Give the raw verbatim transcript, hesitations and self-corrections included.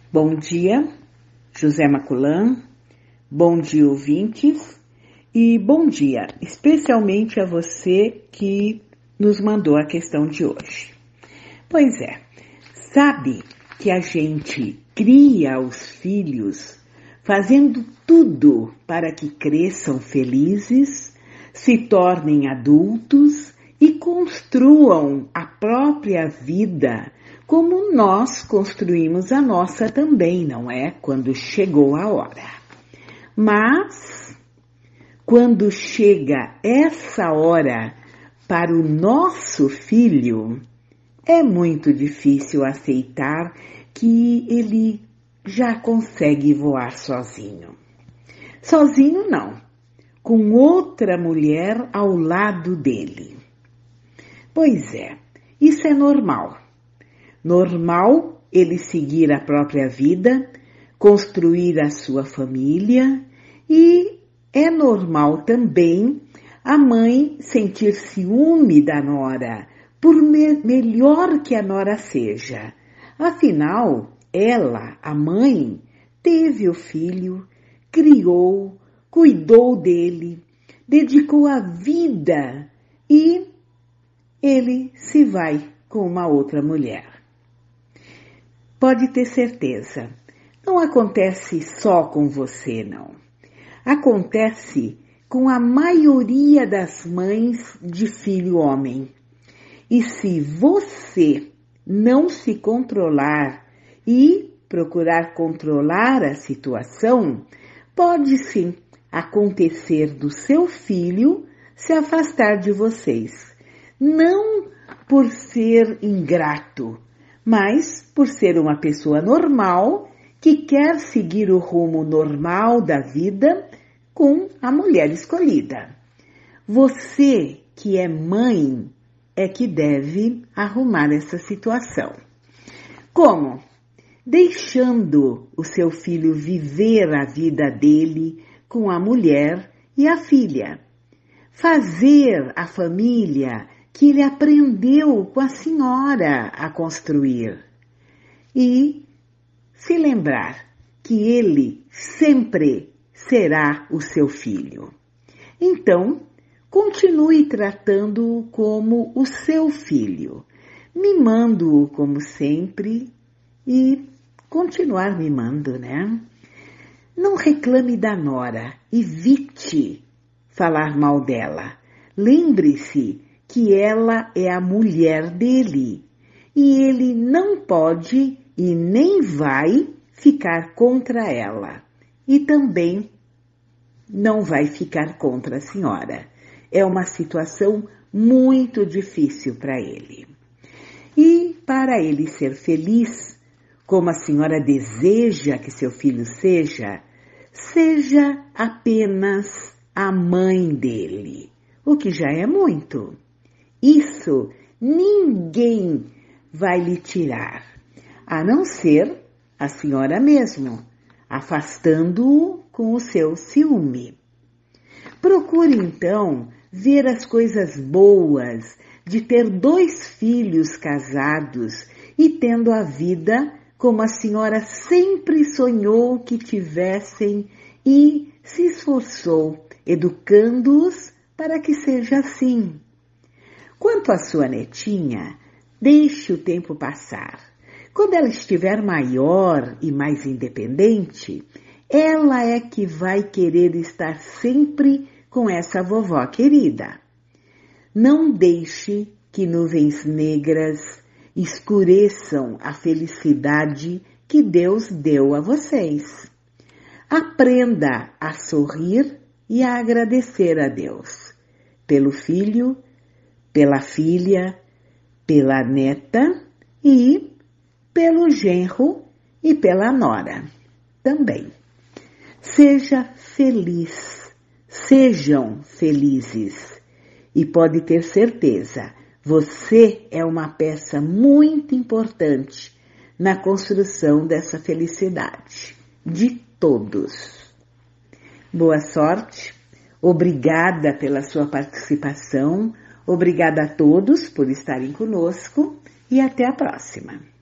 Bom dia, José Maculan, bom dia, ouvintes, e bom dia especialmente a você que nos mandou a questão de hoje. Pois é, sabe que a gente cria os filhos fazendo tudo para que cresçam felizes, se tornem adultos e construam a própria vida como nós construímos a nossa também, não é? Quando chegou a hora. Mas, quando chega essa hora para o nosso filho, é muito difícil aceitar que ele já consegue voar sozinho. Sozinho não, com outra mulher ao lado dele. Pois é, isso é normal. Normal ele seguir a própria vida, construir a sua família e é normal também a mãe sentir ciúme da nora, por me- melhor que a nora seja. Afinal, ela, a mãe, teve o filho, criou, cuidou dele, dedicou a vida e ele se vai com uma outra mulher. Pode ter certeza, não acontece só com você, não. Acontece com a maioria das mães de filho homem. E se você não se controlar e procurar controlar a situação, pode sim acontecer do seu filho se afastar de vocês. Não por ser ingrato, mas por ser uma pessoa normal que quer seguir o rumo normal da vida com a mulher escolhida. Você que é mãe é que deve arrumar essa situação. Como? Deixando o seu filho viver a vida dele com a mulher e a filha. Fazer a família que ele aprendeu com a senhora a construir. E se lembrar que ele sempre será o seu filho. Então, continue tratando-o como o seu filho, mimando-o como sempre e continuar mimando, né? Não reclame da nora, evite falar mal dela. Lembre-se que ela é a mulher dele e ele não pode e nem vai ficar contra ela e também não vai ficar contra a senhora. É uma situação muito difícil para ele. E para ele ser feliz, como a senhora deseja que seu filho seja, seja apenas a mãe dele, o que já é muito. Isso ninguém vai lhe tirar, a não ser a senhora mesmo, afastando-o com o seu ciúme. Procure então ver as coisas boas de ter dois filhos casados e tendo a vida como a senhora sempre sonhou que tivessem e se esforçou, educando-os para que seja assim. Quanto à sua netinha, deixe o tempo passar. Quando ela estiver maior e mais independente, ela é que vai querer estar sempre com essa vovó querida. Não deixe que nuvens negras escureçam a felicidade que Deus deu a vocês. Aprenda a sorrir e a agradecer a Deus pelo filho, pela filha, pela neta e pelo genro e pela nora também. Seja feliz, sejam felizes e pode ter certeza, você é uma peça muito importante na construção dessa felicidade de todos. Boa sorte, obrigada pela sua participação, obrigada a todos por estarem conosco e até a próxima.